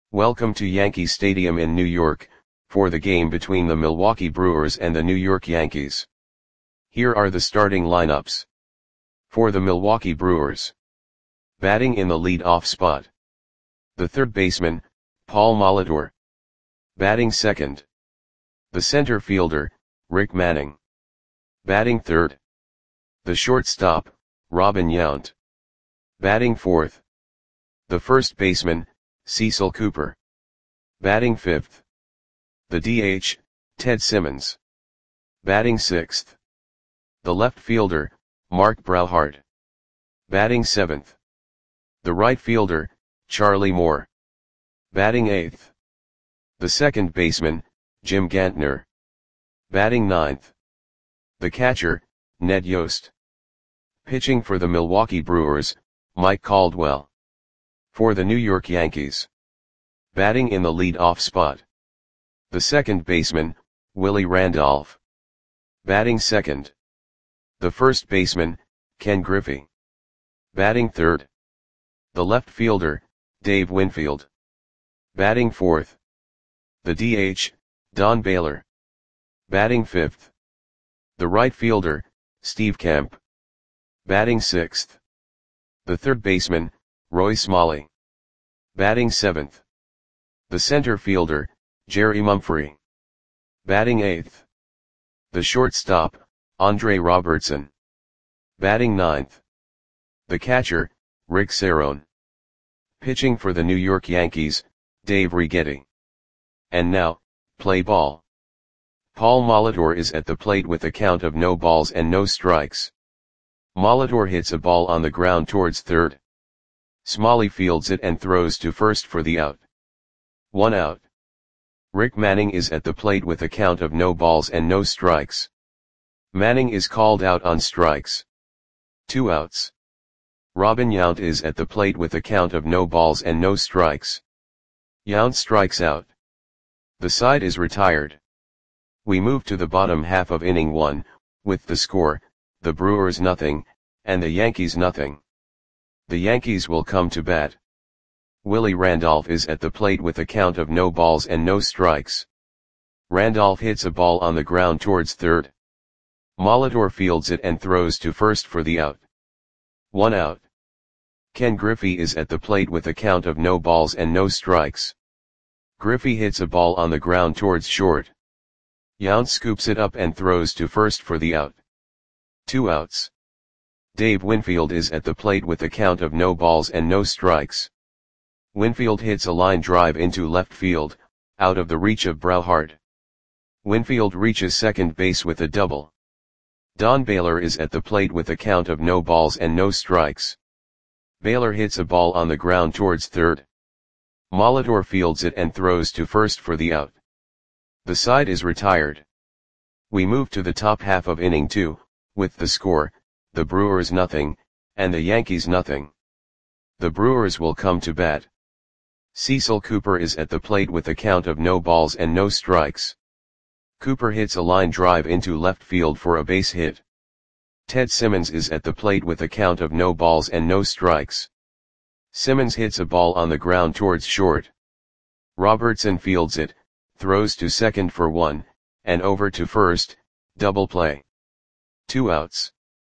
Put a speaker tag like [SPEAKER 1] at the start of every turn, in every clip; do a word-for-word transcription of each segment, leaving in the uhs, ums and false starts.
[SPEAKER 1] Welcome to Yankee Stadium in New York, for the game between the Milwaukee Brewers and the New York Yankees. Here are the starting lineups. For the Milwaukee Brewers. Batting in the lead-off spot. The third baseman, Paul Molitor. Batting second. The center fielder, Rick Manning. Batting third. The shortstop, Robin Yount. Batting fourth. The first baseman, Cecil Cooper. Batting fifth. The D H, Ted Simmons. Batting sixth. The left fielder, Mark Brauhart. Batting seventh. The right fielder, Charlie Moore. Batting eighth. The second baseman, Jim Gantner. Batting ninth. The catcher, Ned Yost. Pitching for the Milwaukee Brewers, Mike Caldwell. For the New York Yankees. Batting in the lead-off spot. The second baseman, Willie Randolph. Batting second. The first baseman, Ken Griffey. Batting third. The left fielder, Dave Winfield. Batting fourth. The D H, Don Baylor. Batting fifth. The right fielder, Steve Kemp. Batting sixth. The third baseman, Roy Smalley. Batting seventh. The center fielder, Jerry Mumphrey. Batting eighth. The shortstop, Andre Robertson. Batting ninth. The catcher, Rick Cerone. Pitching for the New York Yankees, Dave Righetti. And now, play ball. Paul Molitor is at the plate with a count of no balls and no strikes. Molitor hits a ball on the ground towards third. Smalley fields it and throws to first for the out. One out. Rick Manning is at the plate with a count of no balls and no strikes. Manning is called out on strikes. Two outs. Robin Yount is at the plate with a count of no balls and no strikes. Yount strikes out. The side is retired. We move to the bottom half of inning one, with the score, the Brewers nothing, and the Yankees nothing. The Yankees will come to bat. Willie Randolph is at the plate with a count of no balls and no strikes. Randolph hits a ball on the ground towards third. Molitor fields it and throws to first for the out. One out. Ken Griffey is at the plate with a count of no balls and no strikes. Griffey hits a ball on the ground towards short. Yount scoops it up and throws to first for the out. Two outs. Dave Winfield is at the plate with a count of no balls and no strikes. Winfield hits a line drive into left field, out of the reach of Brauhart. Winfield reaches second base with a double. Don Baylor is at the plate with a count of no balls and no strikes. Baylor hits a ball on the ground towards third. Molitor fields it and throws to first for the out. The side is retired. We move to the top half of inning two, with the score, the Brewers nothing, and the Yankees nothing. The Brewers will come to bat. Cecil Cooper is at the plate with a count of no balls and no strikes. Cooper hits a line drive into left field for a base hit. Ted Simmons is at the plate with a count of no balls and no strikes. Simmons hits a ball on the ground towards short. Robertson fields it, throws to second for one, and over to first, double play. Two outs.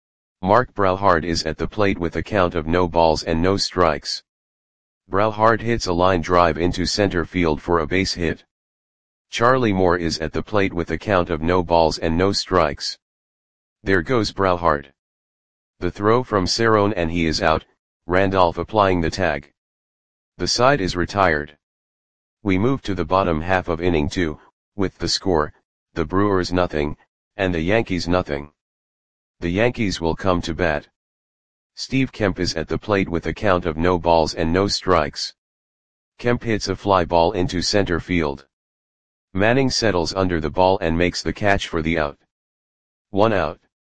[SPEAKER 1] Mark Brauhart is at the plate with a count of no balls and no strikes. Brauhart hits a line drive into center field for a base hit. Charlie Moore is at the plate with a count of no balls and no strikes. There goes Brauhart. The throw from Cerone and he is out, Randolph applying the tag. The side is retired. We move to the bottom half of inning two, with the score, the Brewers nothing, and the Yankees nothing. The Yankees will come to bat. Steve Kemp is at the plate with a count of no balls and no strikes. Kemp hits a fly ball into center field. Manning settles under the ball and makes the catch for the out. One out.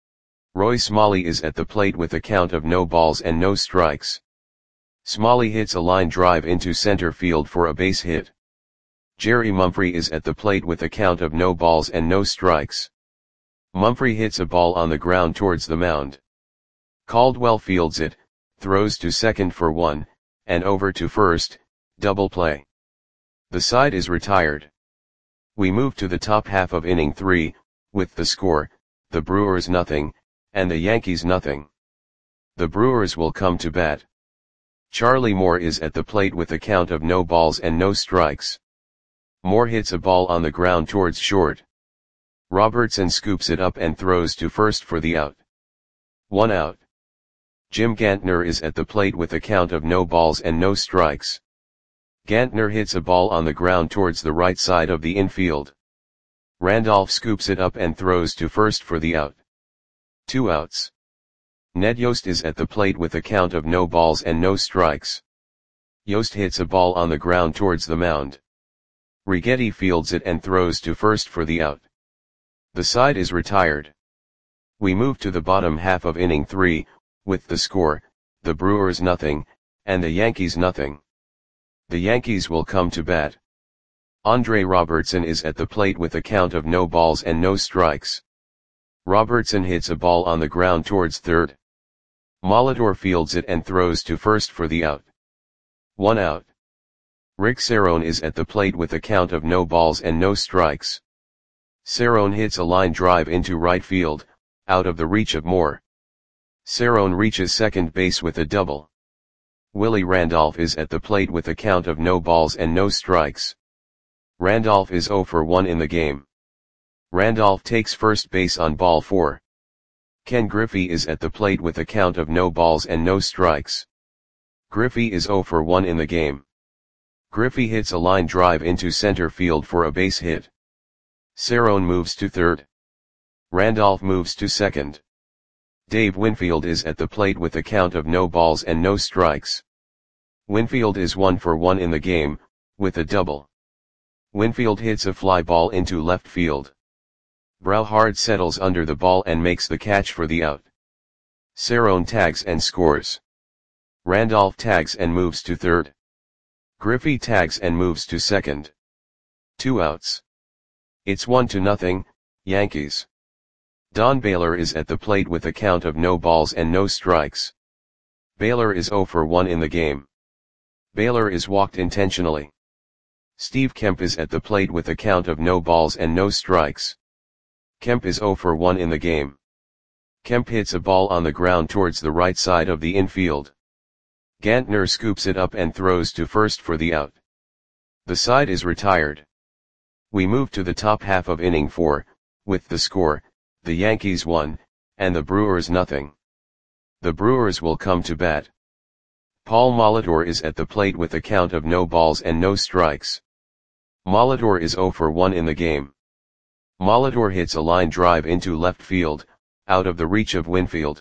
[SPEAKER 1] Roy Smalley is at the plate with a count of no balls and no strikes. Smalley hits a line drive into center field for a base hit. Jerry Mumphrey is at the plate with a count of no balls and no strikes. Mumphrey hits a ball on the ground towards the mound. Caldwell fields it, throws to second for one, and over to first, double play. The side is retired. We move to the top half of inning three, with the score, the Brewers nothing, and the Yankees nothing. The Brewers will come to bat. Charlie Moore is at the plate with a count of no balls and no strikes. Moore hits a ball on the ground towards short. Robertson scoops it up and throws to first for the out. One out. Jim Gantner is at the plate with a count of no balls and no strikes. Gantner hits a ball on the ground towards the right side of the infield. Randolph scoops it up and throws to first for the out. Two outs. Ned Yost is at the plate with a count of no balls and no strikes. Yost hits a ball on the ground towards the mound. Righetti fields it and throws to first for the out. The side is retired. We move to the bottom half of inning three, with the score, the Brewers nothing, and the Yankees nothing. The Yankees will come to bat. Andre Robertson is at the plate with a count of no balls and no strikes. Robertson hits a ball on the ground towards third. Molitor fields it and throws to first for the out. One out. Rick Cerrone is at the plate with a count of no balls and no strikes. Cerrone hits a line drive into right field, out of the reach of Moore. Cerrone reaches second base with a double. Willie Randolph is at the plate with a count of no balls and no strikes. Randolph is oh for one in the game. Randolph takes first base on ball four. Ken Griffey is at the plate with a count of no balls and no strikes. Griffey is oh for one in the game. Griffey hits a line drive into center field for a base hit. Cerrone moves to third. Randolph moves to second. Dave Winfield is at the plate with a count of no balls and no strikes. Winfield is one for one in the game, with a double. Winfield hits a fly ball into left field. Brauhard settles under the ball and makes the catch for the out. Cerrone tags and scores. Randolph tags and moves to third. Griffey tags and moves to second. Two outs. It's one to nothing, Yankees. Don Baylor is at the plate with a count of no balls and no strikes. Baylor is oh for one in the game. Baylor is walked intentionally. Steve Kemp is at the plate with a count of no balls and no strikes. Kemp is oh for one in the game. Kemp hits a ball on the ground towards the right side of the infield. Gantner scoops it up and throws to first for the out. The side is retired. We move to the top half of inning four, with the score, the Yankees one, and the Brewers nothing. The Brewers will come to bat. Paul Molitor is at the plate with a count of no balls and no strikes. Molitor is oh for one in the game. Molitor hits a line drive into left field, out of the reach of Winfield.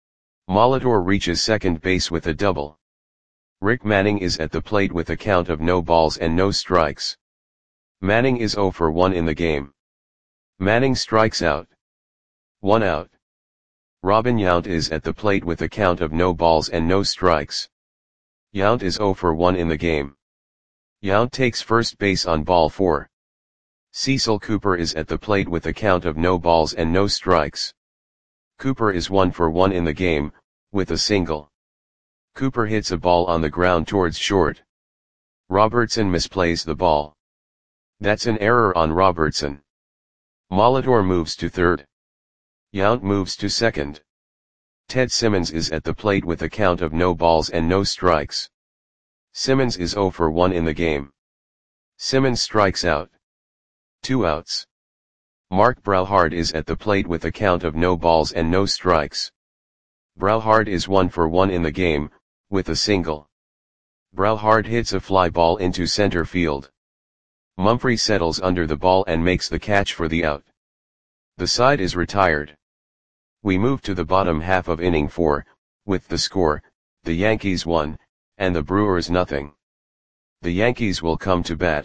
[SPEAKER 1] Molitor reaches second base with a double. Rick Manning is at the plate with a count of no balls and no strikes. Manning is oh for one in the game. Manning strikes out. One out. Robin Yount is at the plate with a count of no balls and no strikes. Yount is oh for one in the game. Yount takes first base on ball four. Cecil Cooper is at the plate with a count of no balls and no strikes. Cooper is one for one in the game, with a single. Cooper hits a ball on the ground towards short. Robertson misplays the ball. That's an error on Robertson. Molitor moves to third. Yount moves to second. Ted Simmons is at the plate with a count of no balls and no strikes. Simmons is oh for one in the game. Simmons strikes out. Two outs. Mark Brauhard is at the plate with a count of no balls and no strikes. Brauhard is one for one in the game, with a single. Brauhard hits a fly ball into center field. Mumphrey settles under the ball and makes the catch for the out. The side is retired. We move to the bottom half of inning four, with the score, the Yankees one, and the Brewers nothing. The Yankees will come to bat.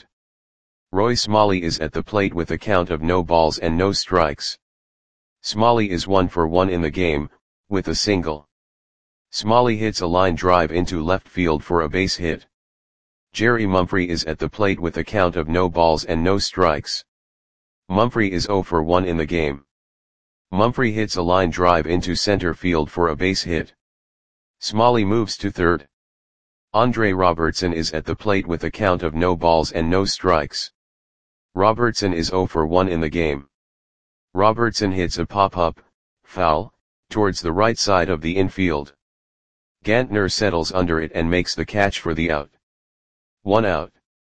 [SPEAKER 1] Roy Smalley is at the plate with a count of no balls and no strikes. Smalley is one for one in the game, with a single. Smalley hits a line drive into left field for a base hit. Jerry Mumphrey is at the plate with a count of no balls and no strikes. Mumphrey is oh for one in the game. Mumphrey hits a line drive into center field for a base hit. Smalley moves to third. Andre Robertson is at the plate with a count of no balls and no strikes. Robertson is zero for one in the game. Robertson hits a pop-up, foul, towards the right side of the infield. Gantner settles under it and makes the catch for the out. One out.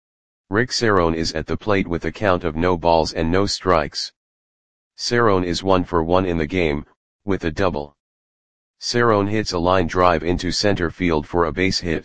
[SPEAKER 1] Rick Cerrone is at the plate with a count of no balls and no strikes. Cerrone is one for one in the game, with a double. Cerrone hits a line drive into center field for a base hit.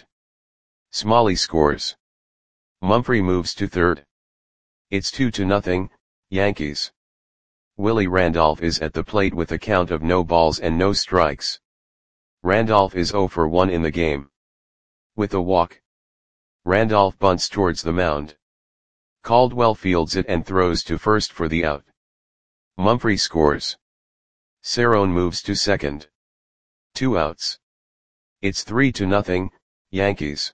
[SPEAKER 1] Smalley scores. Mumphrey moves to third. It's two to nothing, Yankees. Willie Randolph is at the plate with a count of no balls and no strikes. Randolph is zero for one in the game. With a walk. Randolph bunts towards the mound. Caldwell fields it and throws to first for the out. Mumphrey scores. Cerrone moves to second. Two outs. It's three to nothing, Yankees.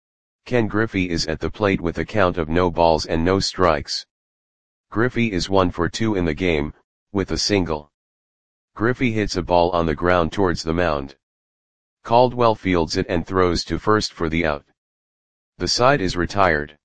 [SPEAKER 1] Ken Griffey is at the plate with a count of no balls and no strikes. Griffey is one for two in the game, with a single. Griffey hits a ball on the ground towards the mound. Caldwell fields it and throws to first for the out. The side is retired.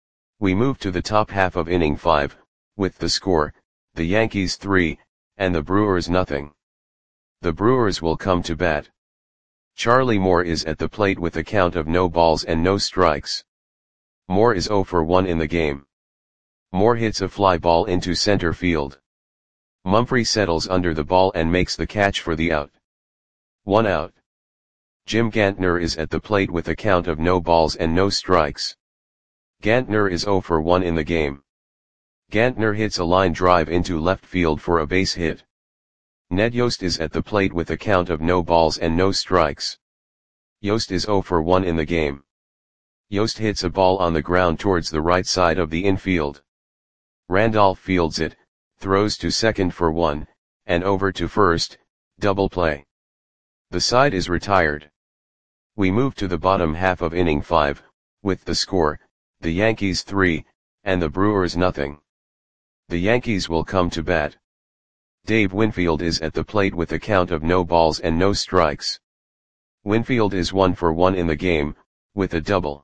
[SPEAKER 1] We move to the top half of inning five, with the score, the Yankees three, and the Brewers nothing. The Brewers will come to bat. Charlie Moore is at the plate with a count of no balls and no strikes. Moore is zero for one in the game. Moore hits a fly ball into center field. Mumphrey settles under the ball and makes the catch for the out. One out. Jim Gantner is at the plate with a count of no balls and no strikes. Gantner is zero for one in the game. Gantner hits a line drive into left field for a base hit. Ned Yost is at the plate with a count of no balls and no strikes. Yost is zero for one in the game. Yost hits a ball on the ground towards the right side of the infield. Randolph fields it, throws to second for one, and over to first, double play. The side is retired. We move to the bottom half of inning five, with the score, the Yankees three, and the Brewers nothing. The Yankees will come to bat. Dave Winfield is at the plate with a count of no balls and no strikes. Winfield is one for one in the game, with a double.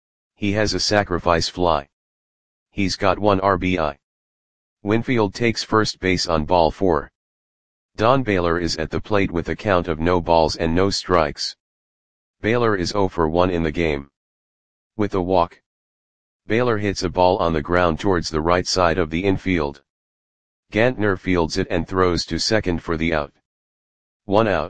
[SPEAKER 1] He has a sacrifice fly. He's got one R B I. Winfield takes first base on ball four. Don Baylor is at the plate with a count of no balls and no strikes. Baylor is zero for one in the game. With a walk. Baylor hits a ball on the ground towards the right side of the infield. Gantner fields it and throws to second for the out. One out.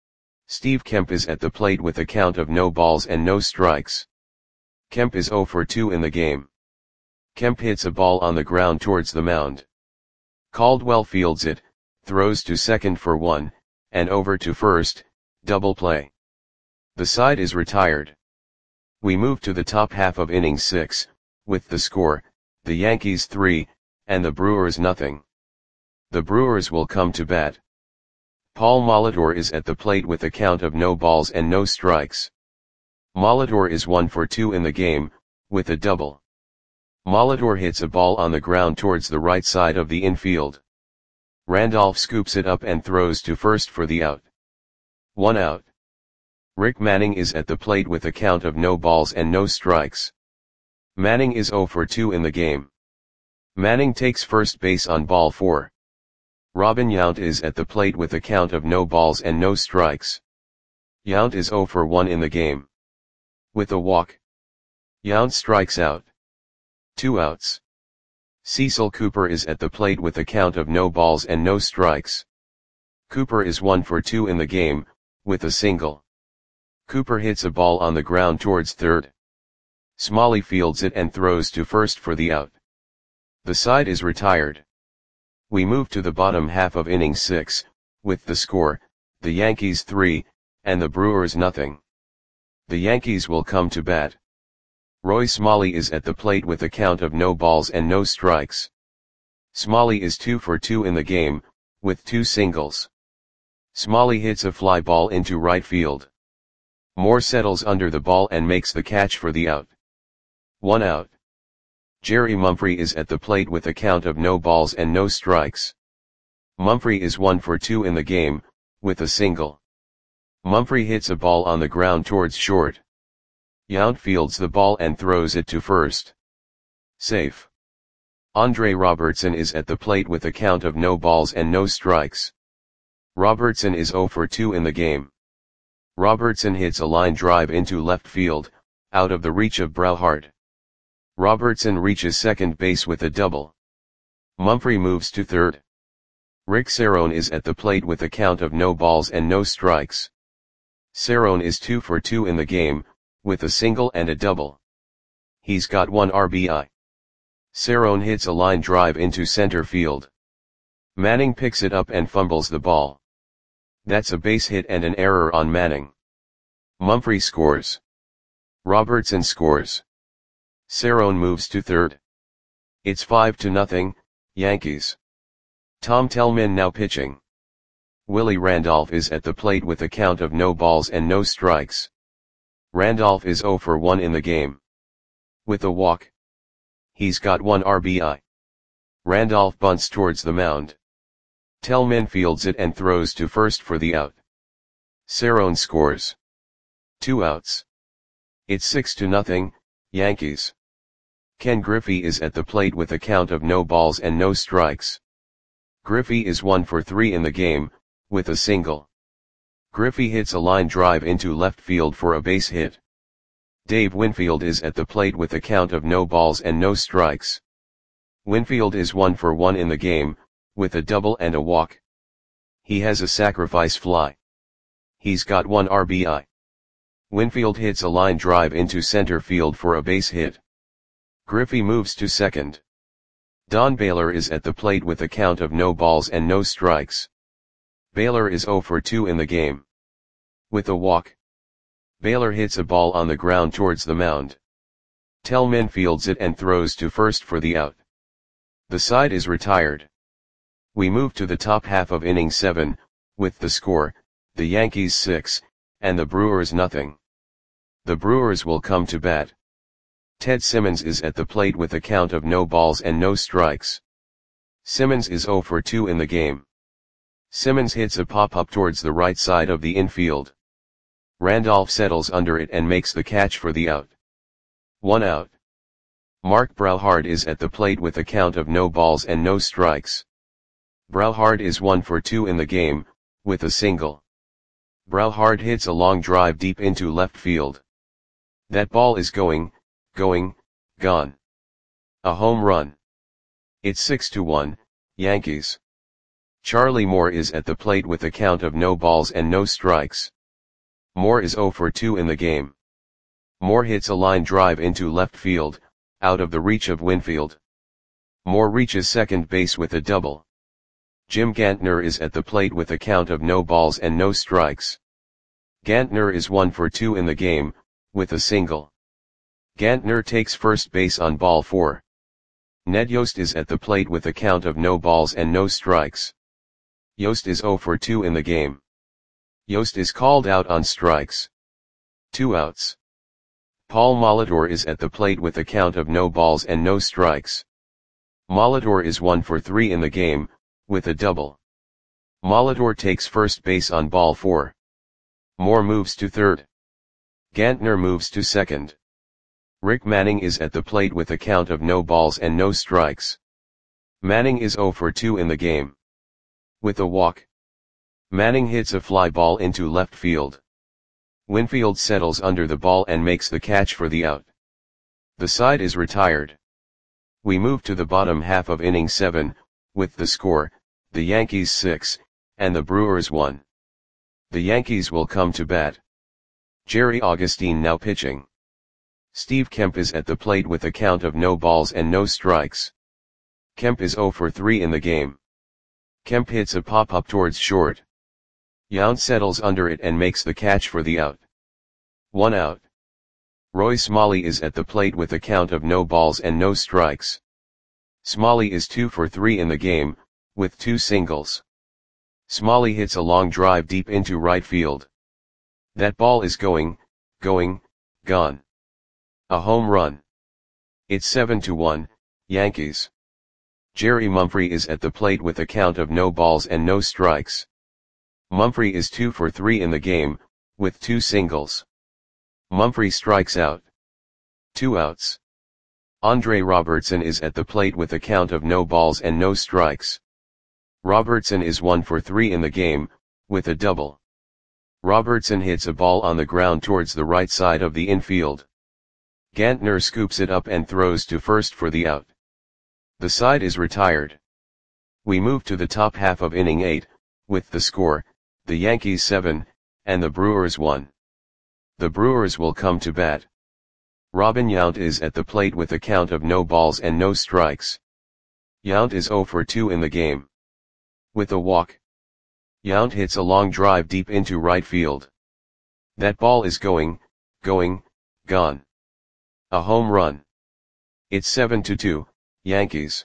[SPEAKER 1] Steve Kemp is at the plate with a count of no balls and no strikes. Kemp is zero for two in the game. Kemp hits a ball on the ground towards the mound. Caldwell fields it, throws to second for one, and over to first, double play. The side is retired. We move to the top half of inning six, with the score, the Yankees three, and the Brewers nothing. The Brewers will come to bat. Paul Molitor is at the plate with a count of no balls and no strikes. Molitor is one for two in the game, with a double. Molitor hits a ball on the ground towards the right side of the infield. Randolph scoops it up and throws to first for the out. One out. Rick Manning is at the plate with a count of no balls and no strikes. Manning is zero for two in the game. Manning takes first base on ball four. Robin Yount is at the plate with a count of no balls and no strikes. Yount is zero for one in the game. With a walk. Yount strikes out. Two outs. Cecil Cooper is at the plate with a count of no balls and no strikes. Cooper is one for two in the game, with a single. Cooper hits a ball on the ground towards third. Smalley fields it and throws to first for the out. The side is retired. We move to the bottom half of inning six, with the score, the Yankees three, and the Brewers nothing. The Yankees will come to bat. Roy Smalley is at the plate with a count of no balls and no strikes. Smalley is two for two in the game, with two singles. Smalley hits a fly ball into right field. Moore settles under the ball and makes the catch for the out. One out. Jerry Mumphrey is at the plate with a count of no balls and no strikes. Mumphrey is one for two in the game, with a single. Mumphrey hits a ball on the ground towards short. Yount fields the ball and throws it to first. Safe. Andre Robertson is at the plate with a count of no balls and no strikes. Robertson is zero for two in the game. Robertson hits a line drive into left field, out of the reach of Brauhart. Robertson reaches second base with a double. Mumphrey moves to third. Rick Cerrone is at the plate with a count of no balls and no strikes. Cerrone is two for two in the game, with a single and a double. He's got one R B I. Cerrone hits a line drive into center field. Manning picks it up and fumbles the ball. That's a base hit and an error on Manning. Mumphrey scores. Robertson scores. Cerrone moves to third. It's five to nothing, Yankees. Tom Tellman now pitching. Willie Randolph is at the plate with a count of no balls and no strikes. Randolph is zero for one in the game. With a walk. He's got one R B I. Randolph bunts towards the mound. Tellman fields it and throws to first for the out. Cerrone scores. Two outs. It's six to nothing, Yankees. Ken Griffey is at the plate with a count of no balls and no strikes. Griffey is one for three in the game, with a single. Griffey hits a line drive into left field for a base hit. Dave Winfield is at the plate with a count of no balls and no strikes. Winfield is one for one in the game, with a double and a walk. He has a sacrifice fly. He's got one R B I. Winfield hits a line drive into center field for a base hit. Griffey moves to second. Don Baylor is at the plate with a count of no balls and no strikes. Baylor is zero for two in the game. With a walk. Baylor hits a ball on the ground towards the mound. Tellman fields it and throws to first for the out. The side is retired. We move to the top half of inning seven, with the score, the Yankees six, and the Brewers nothing. The Brewers will come to bat. Ted Simmons is at the plate with a count of no balls and no strikes. Simmons is zero for two in the game. Simmons hits a pop-up towards the right side of the infield. Randolph settles under it and makes the catch for the out. One out. Mark Brauhart is at the plate with a count of no balls and no strikes. Brauhart is one for two in the game, with a single. Brauhart hits a long drive deep into left field. That ball is going, going, gone. A home run. It's six to one, Yankees. Charlie Moore is at the plate with a count of no balls and no strikes. Moore is zero for two in the game. Moore hits a line drive into left field, out of the reach of Winfield. Moore reaches second base with a double. Jim Gantner is at the plate with a count of no balls and no strikes. Gantner is one for two in the game, with a single. Gantner takes first base on ball four. Ned Yost is at the plate with a count of no balls and no strikes. Yost is zero for two in the game. Yost is called out on strikes. Two outs. Paul Molitor is at the plate with a count of no balls and no strikes. Molitor is one for three in the game, with a double. Molitor takes first base on ball four. Moore moves to third. Gantner moves to second. Rick Manning is at the plate with a count of no balls and no strikes. Manning is zero for two in the game. With a walk. Manning hits a fly ball into left field. Winfield settles under the ball and makes the catch for the out. The side is retired. We move to the bottom half of inning seven, with the score, the Yankees six, and the Brewers one. The Yankees will come to bat. Jerry Augustine now pitching. Steve Kemp is at the plate with a count of no balls and no strikes. Kemp is zero for three in the game. Kemp hits a pop-up towards short. Yount settles under it and makes the catch for the out. One out. Roy Smalley is at the plate with a count of no balls and no strikes. Smalley is two for three in the game, with two singles. Smalley hits a long drive deep into right field. That ball is going, going, gone. A home run. It's seven to one, Yankees. Jerry Mumphrey is at the plate with a count of no balls and no strikes. Mumphrey is two for three in the game, with two singles. Mumphrey strikes out. Two outs. Andre Robertson is at the plate with a count of no balls and no strikes. Robertson is one for three in the game, with a double. Robertson hits a ball on the ground towards the right side of the infield. Gantner scoops it up and throws to first for the out. The side is retired. We move to the top half of inning eight, with the score, the Yankees seven, and the Brewers one. The Brewers will come to bat. Robin Yount is at the plate with a count of no balls and no strikes. Yount is oh for two in the game. With a walk. Yount hits a long drive deep into right field. That ball is going, going, gone. A home run. It's seven to two, Yankees.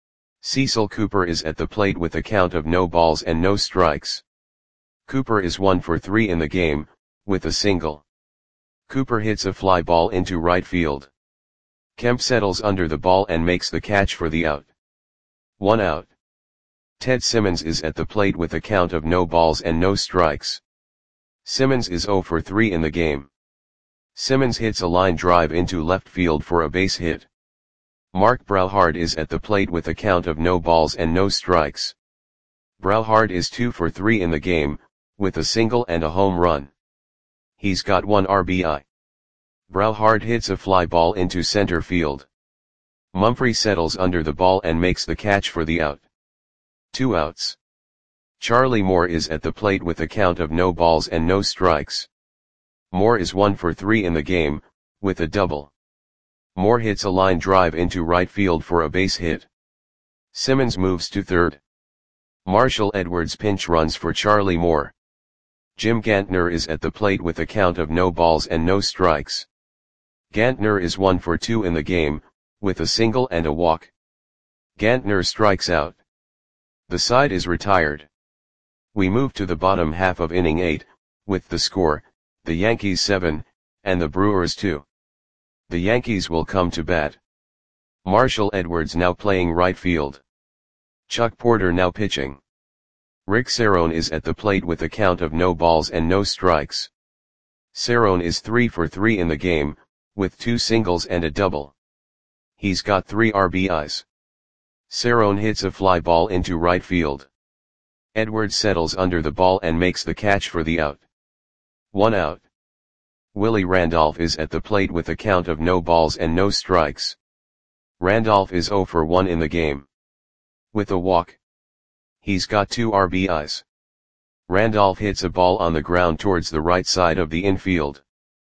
[SPEAKER 1] Cecil Cooper is at the plate with a count of no balls and no strikes. Cooper is one for three in the game, with a single. Cooper hits a fly ball into right field. Kemp settles under the ball and makes the catch for the out. One out. Ted Simmons is at the plate with a count of no balls and no strikes. Simmons is oh for three in the game. Simmons hits a line drive into left field for a base hit. Mark Brauhard is at the plate with a count of no balls and no strikes. Brauhard is two for three in the game, with a single and a home run. He's got one R B I. Brauhard hits a fly ball into center field. Mumphrey settles under the ball and makes the catch for the out. Two outs. Charlie Moore is at the plate with a count of no balls and no strikes. Moore is one for three in the game, with a double. Moore hits a line drive into right field for a base hit. Simmons moves to third. Marshall Edwards pinch runs for Charlie Moore. Jim Gantner is at the plate with a count of no balls and no strikes. Gantner is one for two in the game, with a single and a walk. Gantner strikes out. The side is retired. We move to the bottom half of inning eight, with the score, the Yankees seven, and the Brewers two. The Yankees will come to bat. Marshall Edwards now playing right field. Chuck Porter now pitching. Rick Cerrone is at the plate with a count of no balls and no strikes. Cerrone is three for three in the game, with two singles and a double. He's got three R B Is. Cerrone hits a fly ball into right field. Edwards settles under the ball and makes the catch for the out. One out. Willie Randolph is at the plate with a count of no balls and no strikes. Randolph is oh for one in the game. With a walk. He's got two R B Is. Randolph hits a ball on the ground towards the right side of the infield.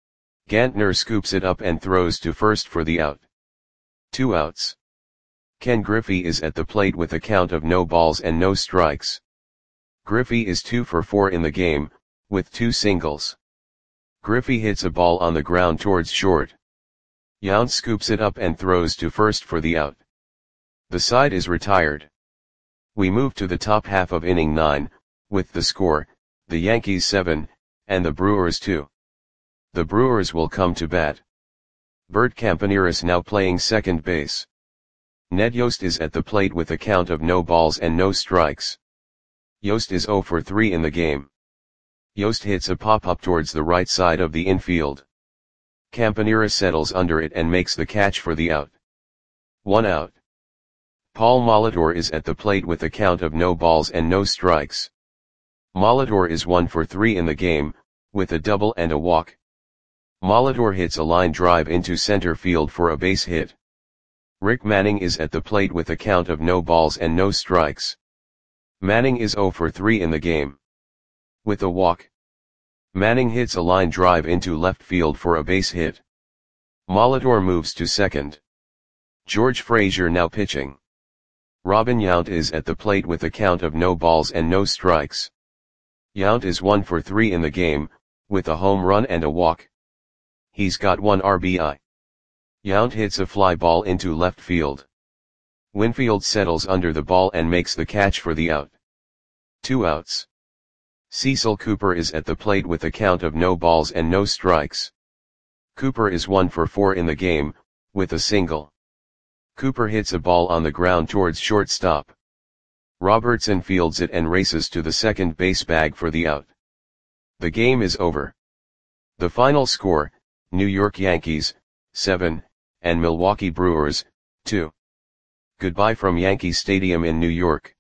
[SPEAKER 1] Gantner scoops it up and throws to first for the out. Two outs. Ken Griffey is at the plate with a count of no balls and no strikes. Griffey is two for four in the game, with two singles. Griffey hits a ball on the ground towards short. Yount scoops it up and throws to first for the out. The side is retired. We move to the top half of inning nine, with the score, the Yankees seven, and the Brewers two. The Brewers will come to bat. Bert Campaneris now playing second base. Ned Yost is at the plate with a count of no balls and no strikes. Yost is oh for three in the game. Yost hits a pop-up towards the right side of the infield. Campaneris settles under it and makes the catch for the out. One out. Paul Molitor is at the plate with a count of no balls and no strikes. Molitor is one for three in the game, with a double and a walk. Molitor hits a line drive into center field for a base hit. Rick Manning is at the plate with a count of no balls and no strikes. Manning is oh for three in the game. With a walk. Manning hits a line drive into left field for a base hit. Molitor moves to second. George Frazier now pitching. Robin Yount is at the plate with a count of no balls and no strikes. Yount is one for three in the game, with a home run and a walk. He's got one R B I. Yount hits a fly ball into left field. Winfield settles under the ball and makes the catch for the out. Two outs. Cecil Cooper is at the plate with a count of no balls and no strikes. Cooper is one for four in the game, with a single. Cooper hits a ball on the ground towards shortstop. Robertson fields it and races to the second base bag for the out. The game is over. The final score, New York Yankees, seven, and Milwaukee Brewers, two. Goodbye from Yankee Stadium in New York.